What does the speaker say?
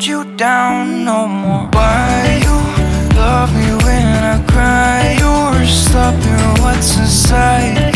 you down no more. Why you love me when I cry? You're stopping what's inside.